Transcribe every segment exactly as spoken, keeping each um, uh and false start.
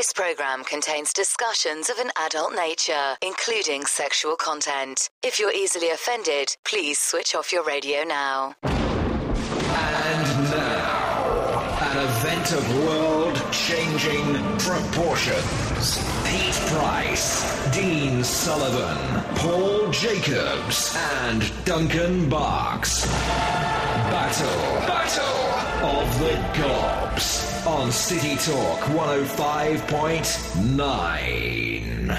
This programme contains discussions of an adult nature, including sexual content. If you're easily offended, please switch off your radio now. And now, an event of world-changing proportions. Pete Price, Dean Sullivan, Paul Jacobs, and Duncan Barks. Battle, Battle of the Gobs on City Talk one oh five point nine.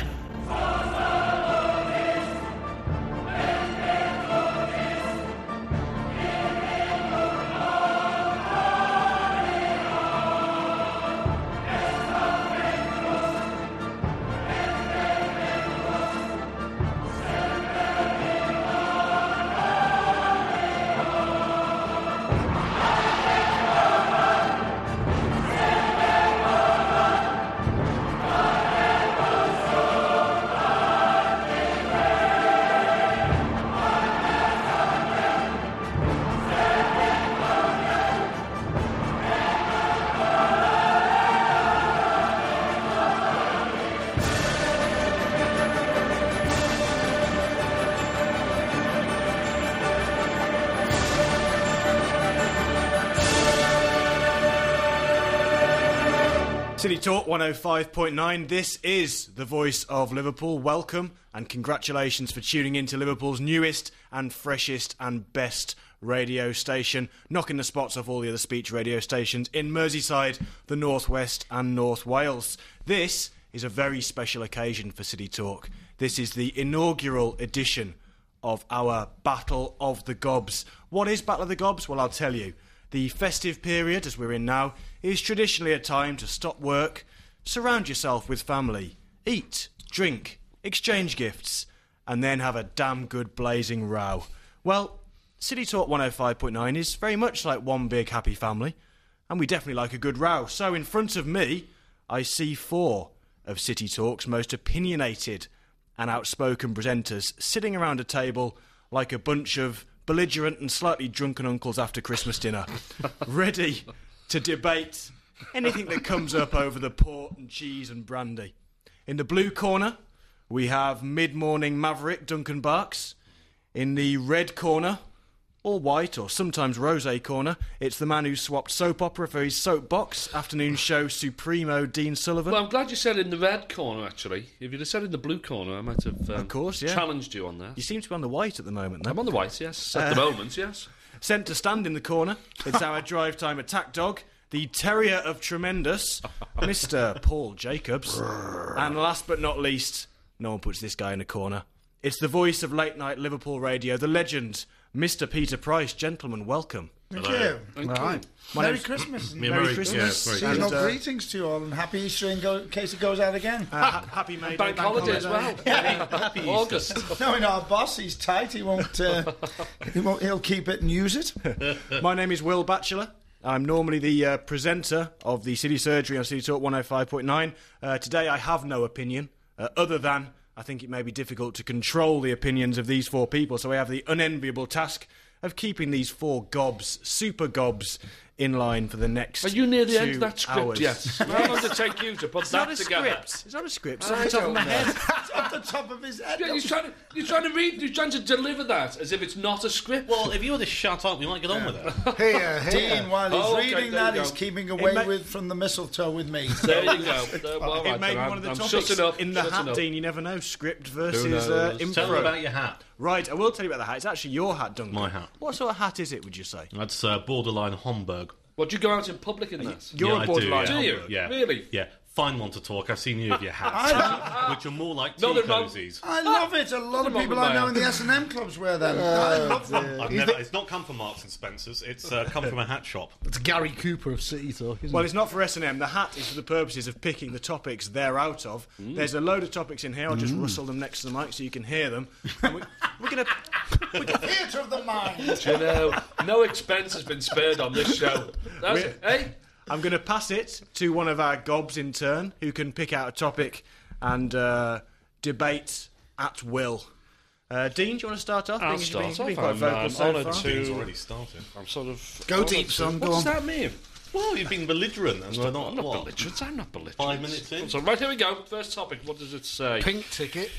City Talk one oh five point nine, this is the voice of Liverpool. Welcome and congratulations for tuning in to Liverpool's newest and freshest and best radio station, knocking the spots off all the other speech radio stations in Merseyside, the North West and North Wales. This is a very special occasion for City Talk. This is the inaugural edition of our Battle of the Gobs. What is Battle of the Gobs? Well, I'll tell you. The festive period, as we're in now, is traditionally a time to stop work, surround yourself with family, eat, drink, exchange gifts, and then have a damn good blazing row. Well, City Talk one oh five point nine is very much like one big happy family, and we definitely like a good row. So in front of me, I see four of City Talk's most opinionated and outspoken presenters sitting around a table like a bunch of belligerent and slightly drunken uncles after Christmas dinner, ready to debate anything that comes up over the port and cheese and brandy. In the blue corner, we have mid-morning maverick Duncan Barks. In the red corner, or white, or sometimes rosé corner, it's the man who swapped soap opera for his soapbox, afternoon show supremo Dean Sullivan. Well, I'm glad you said in the red corner, actually. If you'd have said in the blue corner, I might have um, of course, yeah. challenged you on that. You seem to be on the white at the moment, though. I'm on the white, yes. At Uh, the moment, yes. Sent to stand in the corner, it's our drive time attack dog, the terrier of tremendous, Mister Paul Jacobs. And last but not least, no one puts this guy in a corner. It's the voice of late night Liverpool radio, the legend, Mister Peter Price. Gentlemen, welcome. Thank Hello. you. Thank All you. right. My Merry name's- Christmas. Merry, Merry- Christmas. yeah, very Seasonal And, uh, greetings to you all, and happy Easter in, go- in case it goes out again. uh, ha- happy May Day, Bank holiday as well. Happy August. Knowing our boss, he's tight. He won't. Uh, he won't. He'll keep it and use it. My name is Will Batchelor. I'm normally the uh, presenter of the City Surgery on City Talk one oh five point nine. Uh, today I have no opinion, uh, other than I think it may be difficult to control the opinions of these four people, so I have the unenviable task of keeping these four gobs, super gobs, in line for the next Are you near the two end of that script hours. yet? How long did it take you to put It's that not a together? script. It's not a script. It's I off the top of don't my know. head. It's off the top of his head. Yeah, you're trying to you're trying to read you're trying to deliver that as if it's not a script. Well, if you were to shut up, we might get on with it. Here, Dean, while he's Oh, okay, reading there that, you he's go. keeping away may- with from the mistletoe with me. There you go. There, well, It right, may be I'm, one of the I'm topics shutting up. in the shutting hat, up. Dean. You never know. Script versus knows? uh, Tell Tell improv. me about your hat. Right, I will tell you about the hat. It's actually your hat, Duncan. My hat. What sort of hat is it, would you say? That's uh, borderline Homburg. What, do you go out in public in that? You're yeah, a I borderline do, yeah. Do you? Yeah. Really? Yeah. Fine one to talk. I've seen you with your hats, which are more like tea Nothing wrong. cozies. I love it. A lot of Nothing people wrong I with know my in the S and M clubs wear them. I love them. I've never, it's not come from Marks and Spencer's. It's uh, come from a hat shop. It's Gary Cooper of City Talk, isn't Well, it? it's not for S and M. The hat is for the purposes of picking the topics they're out of. There's a load of topics in here. I'll just rustle them next to the mic so you can hear them. And we, we're going to... Theatre of the mind. Do you know, no expense has been spared on this show. That's it. Hey? I'm going to pass it to one of our gobs in turn, who can pick out a topic and uh, debate at will. Uh, Dean, do you want to start off? I'll Being as you've been- start you've been off. quite I'm, vocal um, so honoured far. to- It's already started. I'm sort of... Go honoured deep, to- son, What go does on. that mean? Well, you've been belligerent, and we're not. I'm not what? belligerent. I'm not belligerent. Five minutes in. So right, here we go. First topic. What does it say? Pink ticket.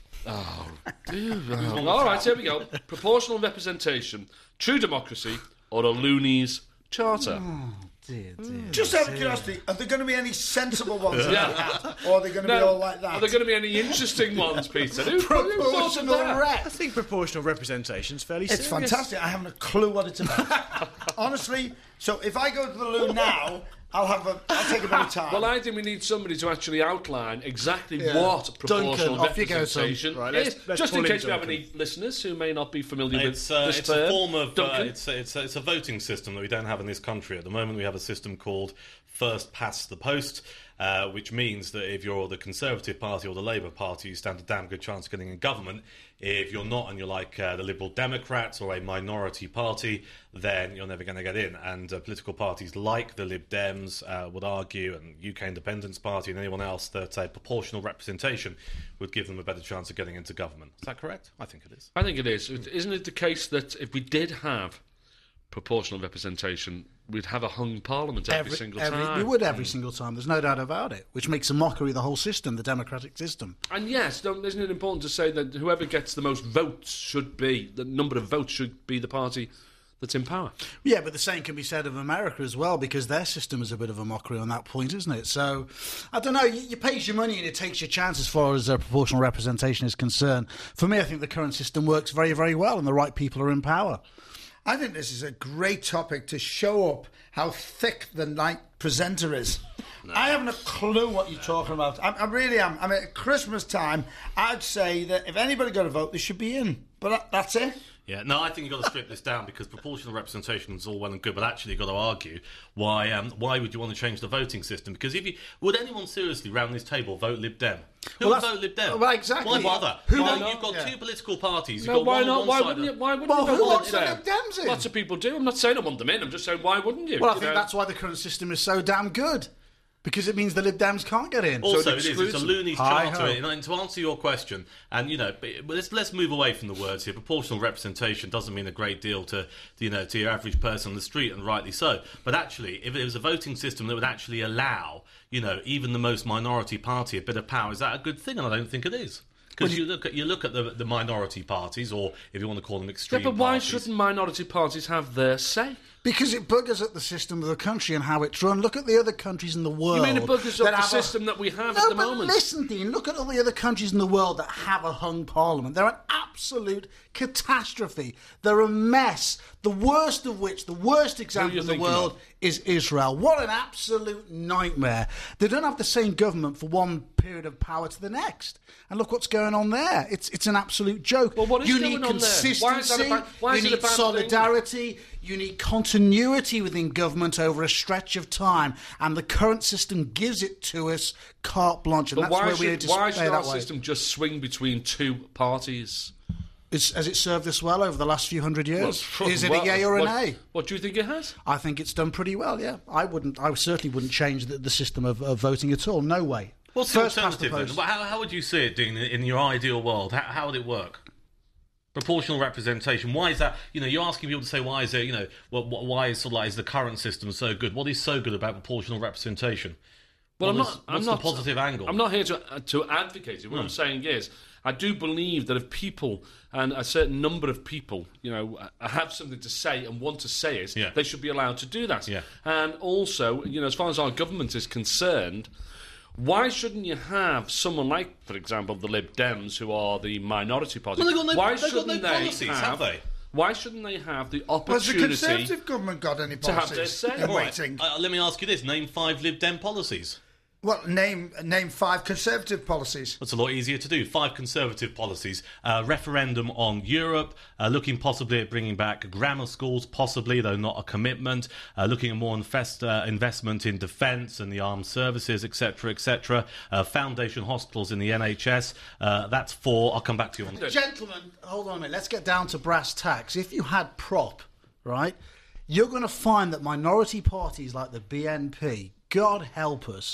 Oh, dear. Oh. All right, here we go. Proportional representation, true democracy, or a loonies charter. Oh, dear, dear. Just out of curiosity, are there going to be any sensible ones? Yeah. like that? Or are they going to be all like that? Are there going to be any interesting ones, Peter? Who, who thought of Proportional that? rep. I think proportional representation's fairly It's serious. fantastic. I haven't a clue what it's about. Honestly, so if I go to the loo now, I'll have a. I'll take a bit of time. Well, I think we need somebody to actually outline exactly Yeah. what proportional Duncan, off you go, representation son. Right, is. let's- let's Just in pull in case we have Duncan. any listeners who may not be familiar It's, with uh, this it's term. a form of uh, Duncan? it's, a, it's, a, it's a voting system that we don't have in this country at the moment. We have a system called first past the post, uh, which means that if you're the Conservative Party or the Labour Party, you stand a damn good chance of getting in government. If you're not and you're like uh, the Liberal Democrats or a minority party, then you're never going to get in. And uh, political parties like the Lib Dems uh, would argue, and U K Independence Party and anyone else, that a proportional representation would give them a better chance of getting into government. Is that correct? I think it is. I think it is. Isn't it the case that if we did have proportional representation, we'd have a hung parliament every, Every, single every- time? we would every single time. There's no doubt about it. Which makes a mockery of the whole system, the democratic system. And yes, don't, isn't it important to say that whoever gets the most votes should be, the number of votes should be the party that's in power? Yeah, but the same can be said of America as well, because their system is a bit of a mockery on that point, isn't it? So, I don't know, you, you pay your money and it takes your chance as far as uh, proportional representation is concerned. For me, I think the current system works very, very well and the right people are in power. I think this is a great topic to show up how thick the night presenter is. No. I haven't a clue what you're talking about. I, I really am. I mean, at Christmas time, I'd say that if anybody got a vote, they should be in. But that, that's it. Yeah, no, I think you've got to strip this down, because proportional representation is all well and good, but actually you've got to argue why um, why would you want to change the voting system? Because if you would anyone seriously round this table vote Lib Dem? Who Well, would vote Lib Dem? well, exactly. Why bother? Who Why, would- you've got yeah. two political parties. You've No, got why one not? on Why one wouldn't side you? Why wouldn't Well, you who vote wants Lib the Dem? Lib Dems in? Lots of people do. I'm not saying I want them in. I'm just saying, why wouldn't you? Well, I You think know? that's why the current system is so damn good. Because it means the Lib Dems can't get in. Also, So it it is. It's excludes a them. loony Hi-ho. charter. And, and to answer your question, and you know, but let's let's move away from the words here. Proportional representation doesn't mean a great deal to you know to your average person on the street, and rightly so. But actually, if it was a voting system that would actually allow you know even the most minority party a bit of power, is that a good thing? And I don't think it is. Because you look at you look at the the minority parties, or if you want to call them Yeah, extreme but why parties. shouldn't minority parties have their say? Because it buggers at the system of the country and how it's run. Look at the other countries in the world. You mean it buggers that up the have a- system that we have no, at the but moment? listen, Dean, look at all the other countries in the world that have a hung parliament. They're an absolute catastrophe. They're a mess. The worst of which, the worst example you in the thinking world of? is Israel. What an absolute nightmare. They don't have the same government for one period of power to the next. And look what's going on there. It's it's an absolute joke. Well, what is you going need on there? consistency. Why is that a bad- why you is it a need bad thing? solidarity. You need continuity within government over a stretch of time. And the current system gives it to us carte blanche. And But that's why where we should, need to why stay should our that way. system just swing between two parties? It's, has it served us well over the last few hundred years? Well, Is it well, a yay or a what, nay? What do you think it has? I think it's done pretty well, yeah. I wouldn't. I certainly wouldn't change the, the system of, of voting at all. No way. What's the First past the alternative then? post. How, how would you see it, Dean, in your ideal world? How, how would it work? Proportional representation. Why is that? You know, you're asking people to say, why is it? You know, what, what, why is sort of like is the current system so good? What is so good about proportional representation? Well, I'm What not. is- I'm what's not the positive angle? I'm not here to uh, to advocate it. What I'm saying is, I do believe that if people and a certain number of people, you know, uh, have something to say and want to say it, Yeah. they should be allowed to do that. Yeah. And also, you know, as far as our government is concerned, why shouldn't you have someone like, for example, the Lib Dems, who are the minority party? Well, they've got no- why they've got shouldn't no they policies, have they? Why shouldn't they have the Has the opportunity? Conservative government got any to have policies? their say? in All right. waiting? Uh, let me ask you this: name five Lib Dem policies. Well, name name five Conservative policies. That's a lot easier to do. Five Conservative policies. Uh, referendum on Europe, uh, looking possibly at bringing back grammar schools, possibly, though not a commitment, uh, looking at more invest, uh, investment in defence and the armed services, et cetera, et cetera. Uh, foundation hospitals in the N H S. Uh, that's four. I'll come back to you on that. Gentlemen, hold on a minute. Let's get down to brass tacks. If you had prop, right, you're going to find that minority parties like the B N P, God help us,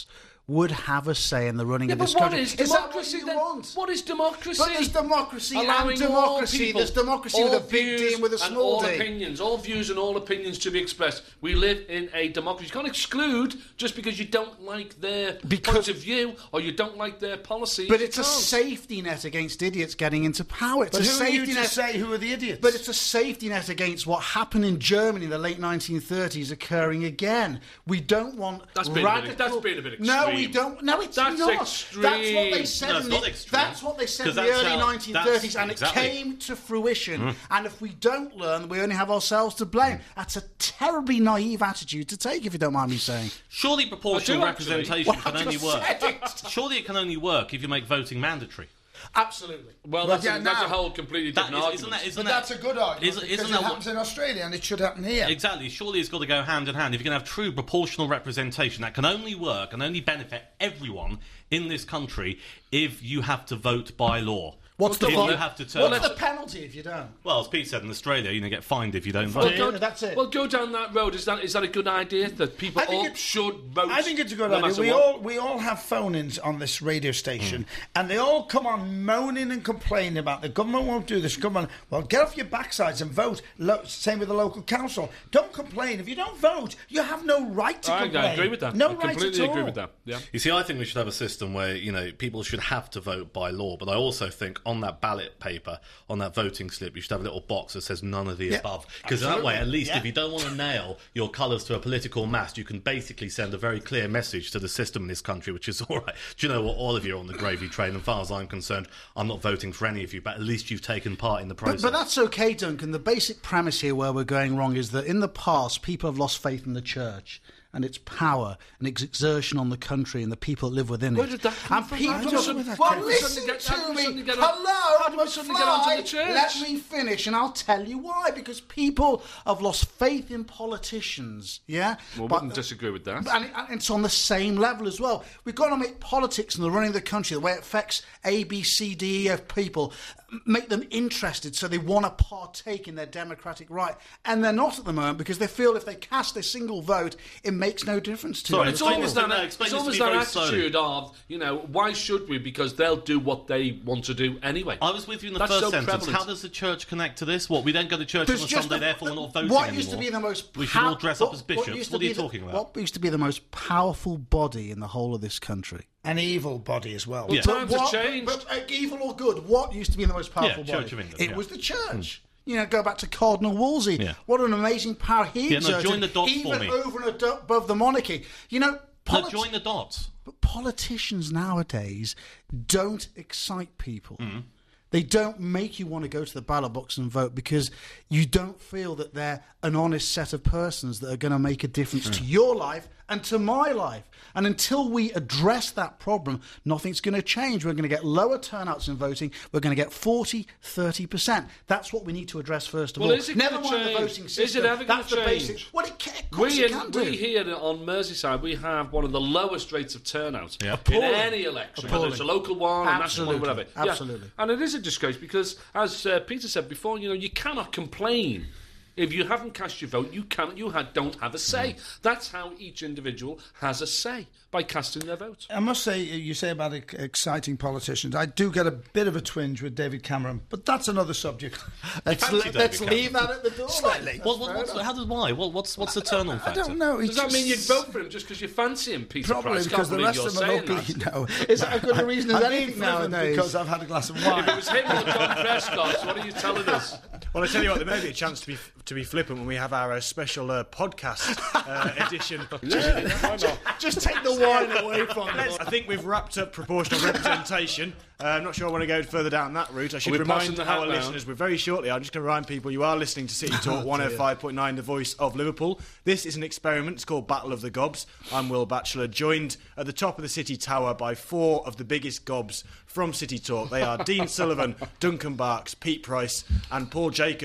would have a say in the running Yeah, of but this what country. is Is that what democracy you then? want? What is democracy? But there's democracy Allowing and democracy. all people, There's democracy all with a big D views and with a and small all d. opinions, all views and all opinions to be expressed. We live in a democracy. You can't exclude just because you don't like their Because- point of view or you don't like their policies. But You it's a can't. safety net against idiots getting into power. It's But a who are safety you to net. say who are the idiots? But it's a safety net against what happened in Germany in the late nineteen thirties occurring again. We don't want That's been a bit- radical... that's been a bit No, we extreme. don't. No, it's That's not. extreme. That's what they said. No, it's in not the, extreme. That's what they said in 'Cause the that's early how- nineteen thirties, that's- and exactly. it came to fruition. And if we don't learn, we only have ourselves to blame. That's a terribly naive attitude to take, if you don't mind me saying. Surely proportional I do, actually. representation Well, can I've only just work. said it. Surely it can only work if you make voting mandatory. Absolutely. Well, Well, that's, yeah, a, that's a now- whole completely That different is, argument. isn't that, isn't But that, that's a good argument Isn't, because isn't it that happens what, in Australia and it should happen here. exactly? Surely it's got to go hand in hand. If you can have true proportional representation, that can only work and only benefit everyone in this country if you have to vote by law. What's the if vo- you have to turn What's up- the penalty if you don't? Well, as Pete said, in Australia, you know, get fined if you don't Well, vote. go, that's it. Well, go down that road. Is that is that a good idea that people I think all it- should vote? I think it's a good no idea. matter We what? all we all have phone-ins on this radio station, and they all come on moaning and complaining about the government won't do this. Government, well, get off your backsides and vote. Lo- same with the local council. Don't complain. If you don't vote, you have no right to I, complain. I agree with that. No I right completely at all. agree with that. Yeah. You see, I think we should have a system where, you know, people should have to vote by law, but I also think on that ballot paper, on that voting slip, you should have a little box that says none of the Yeah, above. Because that way, at least Yeah. if you don't want to nail your colours to a political mast, you can basically send a very clear message to the system in this country, which is, all right, do you know what, all of you are on the gravy train, and as far as I'm concerned, I'm not voting for any of you, but at least you've taken part in the process. But, but that's okay, Duncan. The basic premise here where we're going wrong is that in the past, people have lost faith in the church and its power and its exertion on the country and the people that live within Where it. did that come and from? people How did have- suddenly- well, how did we listen suddenly get- to how did we me. suddenly get on- Hello, how did we suddenly get onto the church? Let me finish, and I'll tell you why. Because people have lost faith in politicians. Yeah, Well, But- wouldn't disagree with that. and, it, and it's on the same level as well. We've got to make politics and the running of the country, the way it affects A, B, C, D, E, F people, make them interested so they want to partake in their democratic right. And they're not at the moment because they feel if they cast a single vote, it makes no difference to Sorry, them. It's explain almost this to- that, no, explain it's this to almost me that very slowly. attitude of, you know, why should we? Because they'll do what they want to do anyway. I was with you in the That's first so sentence. prevalent. How does the church connect to this? What, we don't go to church There's on a just Sunday, a- therefore we're not voting what anymore? used to be the most We should all pow- dress up what- as what bishops. used to What are be you the- talking about? What used to be the most powerful body in the whole of this country? An evil body as well. Well, Yeah. times have what- changed. But, but, uh, evil or good, what used to be the most powerful Yeah, body? Church of England, It yeah. was the church. You know, go back to Cardinal Wolsey. Yeah. What an amazing power he Yeah, no, exerted. join the dots even for me. over and ado- above the monarchy. You know, No, politi- join the dots. but politicians nowadays don't excite people. Mm. They don't make you want to go to the ballot box and vote because you don't feel that they're an honest set of persons that are going to make a difference Mm. to your life and to my life. And until we address that problem, nothing's going to change. We're going to get lower turnouts in voting. We're going to get forty, thirty percent. That's what we need to address first of Well, all. is it Never gonna mind the change? voting Is system. it ever gonna That's the change? basic. Well, it can, of course We, it in, can do. we here on Merseyside, we have one of the lowest rates of turnout Yeah. in Appalling. any election, whether it's a local one, a national one, Absolutely. whatever. Yeah. Absolutely. And it is a disgrace because, as uh, Peter said before, you know, you cannot complain. If you haven't cast your vote, you cannot. You ha- don't have a say. That's how each individual has a say, by casting their vote. I must say, you say about ex- exciting politicians. I do get a bit of a twinge with David Cameron, but that's another subject. Let's, fancy le- David let's Cameron? leave that at the door. Slightly. What, what, what's, how does why? What, what's what's the turn on I factor? don't know. he Does that just- mean you'd vote for him just because you fancy him, Peter Probably Price? Can't because the believe rest you're of them are saying ugly. that. No. Is that a good a reason as I'm anything being flippant nowadays? because I've had a glass of wine. If it was him or John Prescott, what are you telling us? Well, I tell you what, there may be a chance to be to be flippant when we have our uh, special uh, podcast uh, edition. Yeah, why not? Just take the wine away from Let's- it. I think we've wrapped up proportional representation. Uh, I'm not sure I want to go further down that route. I should Are we remind passing the hat our now? listeners, we're very shortly, I'm just going to remind people you are listening to City Talk one oh five point nine, the voice of Liverpool. This is an experiment. It's called Battle of the Gobs. I'm Will Batchelor, joined at the top of the City Tower by four of the biggest gobs from City Talk. They are Dean Sullivan, Duncan Barks, Pete Price and Paul Jacobs.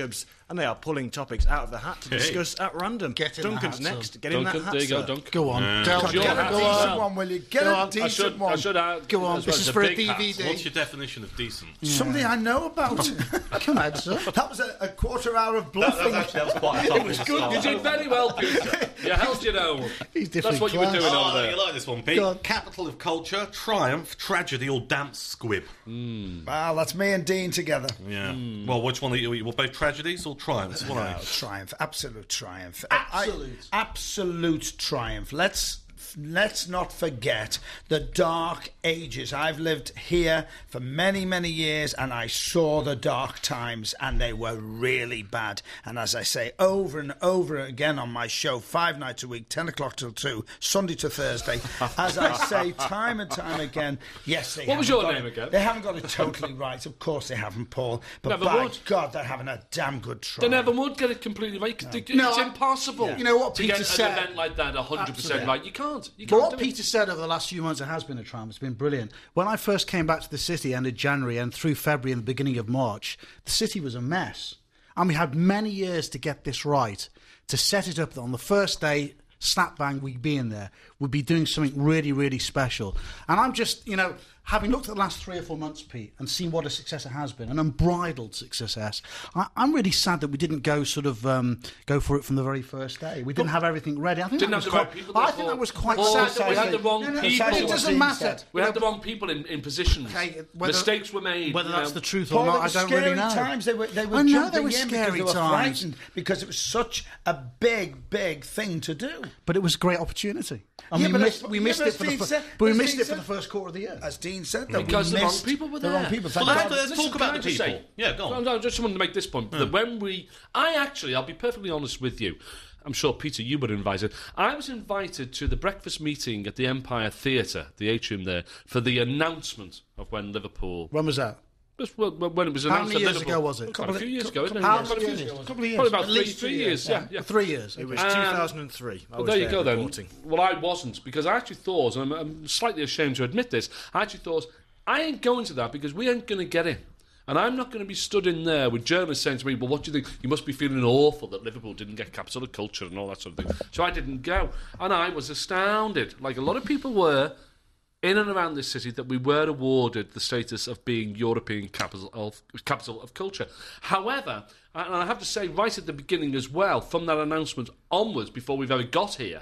and they are pulling topics out of the hat to Hey. discuss at random. Get in the Duncan's hat, next. son. Get in Duncan, that hat, there you go, sir. Duncan. Go on. Yeah. Don't- It's your Get a hat. decent Go one, will you? Get Go a on. I decent should, one. I should add. Go on, as well, this is it's for a big D hat. V D. What's your definition of decent? Something I know about. Come on, sir. That was a, a quarter hour of That, bluffing. that, actually, that was quite a tough one to start. You did very well, Peter. You held your own. He's That's different what you were class. doing over Oh, there. you like this one, Pete? Go on. Capital of culture, triumph, tragedy, or damp squib? Well, that's me and Dean together. Yeah. Well, which one are you? Well, both tragedies or triumphs? What are Oh, you? triumph, absolute triumph, Absolute. I- absolute triumph. Let's let's not forget the dark ages. I've lived here for many, many years, and I saw the dark times, and they were really bad. And as I say over and over again on my show, five nights a week, ten o'clock till two, Sunday to Thursday, as I say time and time again, yes, they What was haven't your got name it- again? They haven't got it totally right. Of course they haven't, Paul. But Never by would. God, they're having a damn good try. They never would get it completely right. 'Cause It's No, I- impossible. You know what to Peter get said? an event like that one hundred percent Absolutely. right. You can't. You But can't what do Peter it. said over the last few months, it has been a triumph. It's been brilliant. When I first came back to the city, end of January and through February and the beginning of March, the city was a mess. And we had many years to get this right, to set it up that on the first day, snap bang, we'd be in there. We'd be doing something really, really special. And I'm just, you know, having looked at the last three or four months, Pete, and seen what a success it has been, an unbridled success, I, I'm really sad that we didn't go sort of um, go for it from the very first day. We didn't have everything ready. I think Didn't that have was the right quite, people there, I think Paul. that was quite Paul, sad. we had the wrong No, no, people. It doesn't matter. We had the wrong people in, in positions. Okay, whether- Mistakes were made. Whether you that's know. the truth Paul, or they not, were I don't scary really know. times. They were they were I know jumping they were in scary because they were times. frightened because it was such a big, big thing to do. But it was a great opportunity. And Yeah, we but missed, as- we yeah, missed but it for as the Dean fir- said- but we as missed Dean it for said- the first quarter of the year. As Dean said, though, Because we the wrong missed people were the there. wrong people. Well, Thank let's, God. let's Listen, talk can about I the just people. say- yeah, go on. No, no, just want to make this point. That when we, I actually, I'll be perfectly honest with you. I'm sure, Peter, you were invited. I was invited to the breakfast meeting at the Empire Theatre, the atrium there, for the announcement of when Liverpool. When was that? Just when when it was How announced. many that years Liverpool- ago was it? Quite a few years ago, isn't it? How Yeah, quite a few many years years? ago. Couple of years. Probably about At three, least three three years. years, Yeah, yeah. yeah. Three years. It was Um, two thousand three. I Well, was there you go then. reporting. Well, I wasn't, because I actually thought, and I'm, I'm slightly ashamed to admit this, I actually thought, I ain't going to that because we ain't going to get in. And I'm not going to be stood in there with journalists saying to me, well, what do you think? You must be feeling awful that Liverpool didn't get capital of culture and all that sort of thing. So I didn't go. And I was astounded, like a lot of people were, in and around this city, that we were awarded the status of being European capital of, capital of culture. However, and I have to say right at the beginning as well, from that announcement onwards, before we've ever got here,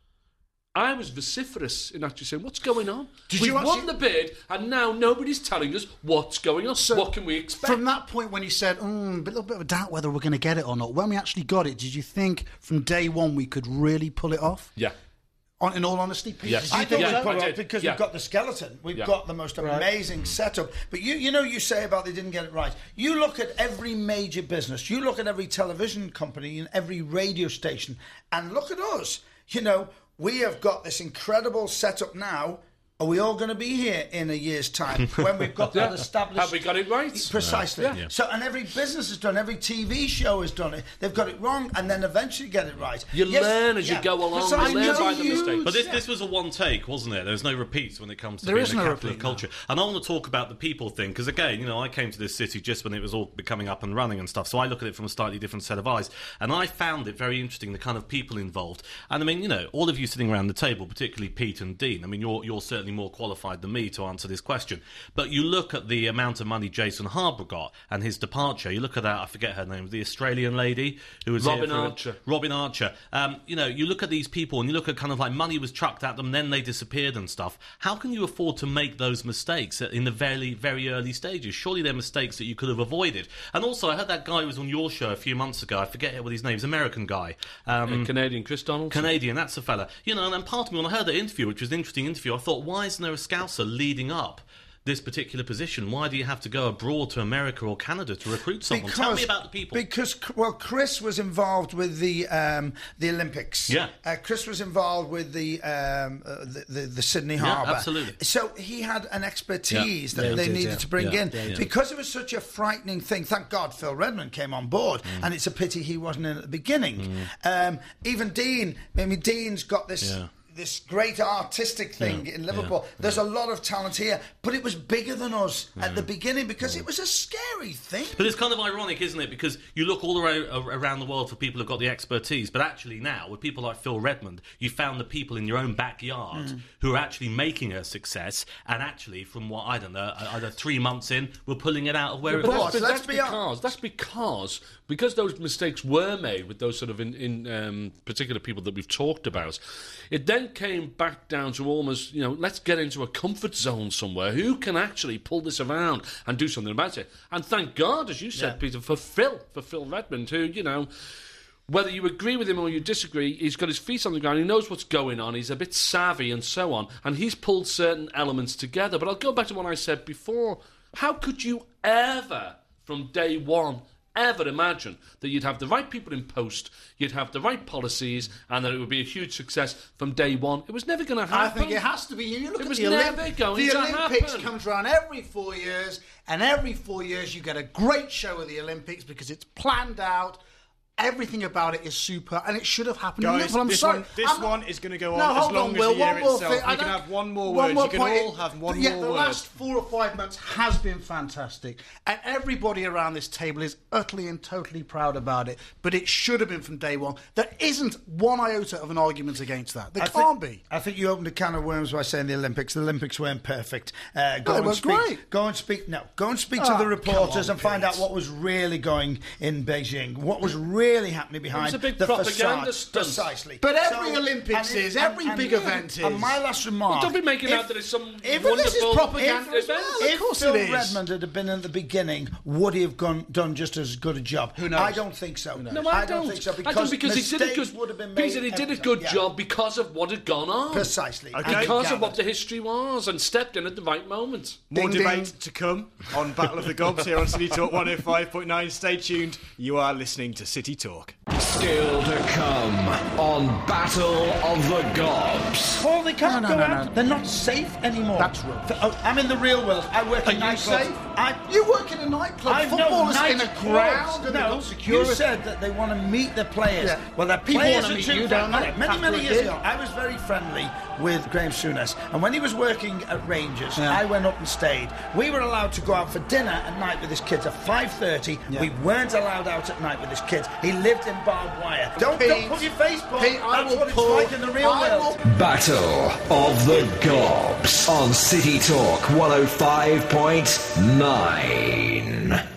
I was vociferous in actually saying, what's going on? Did We've you won actually- the bid, and now nobody's telling us what's going on. So, what can we expect? From that point when you said, mm, a little bit of a doubt whether we're going to get it or not, when we actually got it, did you think from day one we could really pull it off? yeah. On, in all honesty, Pete? Yes. Did you I think Yeah, we I put it did. up because Yeah. we've got the skeleton. We've Yeah. got the most amazing setup. But you, you know, you say about they didn't get it right. You look at every major business. You look at every television company and every radio station, and look at us. You know, we have got this incredible setup now. Are we all going to be here in a year's time when we've got Yeah. that established? Have we got it right? Precisely. Yeah. Yeah. So, and every business has done, every T V show has done it. They've got it wrong, and then eventually get it right. You learn as you go along, you Precisely. learn by It's the a mistakes. huge- But this, yeah. this was a one take, wasn't it? There was no repeats when it comes to There being is the no capital repeat, of culture. And I want to talk about the people thing, because again, you know, I came to this city just when it was all becoming up and running and stuff, so I look at it from a slightly different set of eyes. And I found it very interesting, the kind of people involved. And I mean, you know, all of you sitting around the table, particularly Pete and Dean, I mean, you're, you're certainly more qualified than me to answer this question. But you look at the amount of money Jason Harbour got and his departure. You look at that, I forget her name, the Australian lady who was Robin here for- Archer. Robin Archer. Um, you know, you look at these people and you look at kind of like money was chucked at them, then they disappeared and stuff. How can you afford to make those mistakes in the very, very early stages? Surely they're mistakes that you could have avoided. And also, I heard that guy who was on your show a few months ago. I forget what his name is, American guy. Um, Canadian Chris Donaldson. Canadian, that's the fella. You know, and then part of me, when I heard that interview, which was an interesting interview, I thought, why isn't there a Scouser leading up this particular position? Why do you have to go abroad to America or Canada to recruit someone? Tell me about the people. Because, well, Chris was involved with the um, the Olympics. Yeah. Uh, Chris was involved with the um, uh, the, the, the Sydney Yeah, Harbour. absolutely. So he had an expertise Yeah. that Yeah, he they did, needed yeah. to bring Yeah, in. yeah, yeah. Because it was such a frightening thing, thank God Phil Redmond came on board, Mm. and it's a pity he wasn't in at the beginning. Um, even Dean, I mean, Dean's got this... Yeah. this great artistic thing Yeah, in Liverpool. yeah, There's yeah. a lot of talent here, but it was bigger than us at the beginning because it was a scary thing. But it's kind of ironic, isn't it? Because you look all around, around the world for people who've got the expertise, but actually now, with people like Phil Redmond, you found the people in your own backyard Mm. who are actually making a success, and actually, from what, I don't know, either three months in, we're pulling it out of where But it But was. that's, but let's that's be because hon- that's because because those mistakes were made with those sort of in, in um, particular people that we've talked about. It then came back down to almost, you know, let's get into a comfort zone somewhere. Who can actually pull this around and do something about it? And thank God, as you said, Yeah. Peter, for Phil, for Phil Redmond, who, you know, whether you agree with him or you disagree, he's got his feet on the ground, he knows what's going on, he's a bit savvy and so on, and he's pulled certain elements together. But I'll go back to what I said before. How could you ever, from day one, ever imagine that you'd have the right people in post, you'd have the right policies, and that it would be a huge success from day one? It was never going to I happen. think it has to be. You look It at was the, never Olymp- going the to Olympics happen. comes around every four years, and every four years you get a great show of the Olympics because it's planned out. Everything about it is super, and it should have happened. in Guys, Liverpool. I'm this sorry. one, this I'm not- one is going to go on No, as hold long on, as Will. the year One more itself. thing. I You can don't- have one more one word. more You can point. all have one yeah, more the word. last four or five months has been fantastic, and everybody around this table is utterly and totally proud about it. But it should have been from day one. There isn't one iota of an argument against that. There I can't think, be. I think you opened a can of worms by saying the Olympics. The Olympics weren't perfect. Uh, go No, it and was speak. great. Go and speak. No, go and speak Oh, to the come reporters on, and find Pete. out what was really going in Beijing. What was really happening behind a big the propaganda facade. stunt. Precisely. But every Olympics and it- is, every and- big and- event And is. my last remark. Don't be making if- out that it's some if- wonderful this is propaganda if- as well. event. Of If course Phil it is. Redmond had been at the beginning, would he have gone, done just as good a job? Who knows? I don't think so. No, I, don't. think so I because, don't because he did a mistakes good. would have been made Peter, he did a every good time. Yeah. job because of what had gone on. Precisely. Okay. I Because gathered. of what the history was, and stepped in at the right moment. More Ding, debate ding. to come on Battle of the Gobs here on City Talk one oh five point nine. Stay tuned. You are listening to City Talk. Still to come on Battle of the Gobs. Paul, they can't No, no, go no, out. no. They're not safe anymore. That's rubbish. For- oh, I'm in the real world. I work Are in you nightclubs. safe? I, You work in a nightclub. I've Football is no in a nightclubs. ground and they've No, got you security. said that they want to meet the players. Yeah. Well, their People players wanna are meet too you, don't friendly. they? Many, After many a years gig? ago, I was very friendly with Graham Souness. And when he was working at Rangers, Yeah. I went up and stayed. We were allowed to go out for dinner at night with his kids at five thirty. Yeah. We weren't allowed out at night with his kids. He lived in barbed wire. Don't, don't Pete, put your face, Paul. Pete, I That's will what it's pull- like in the real I world. will- Battle of the Gobs on City Talk one oh five point nine.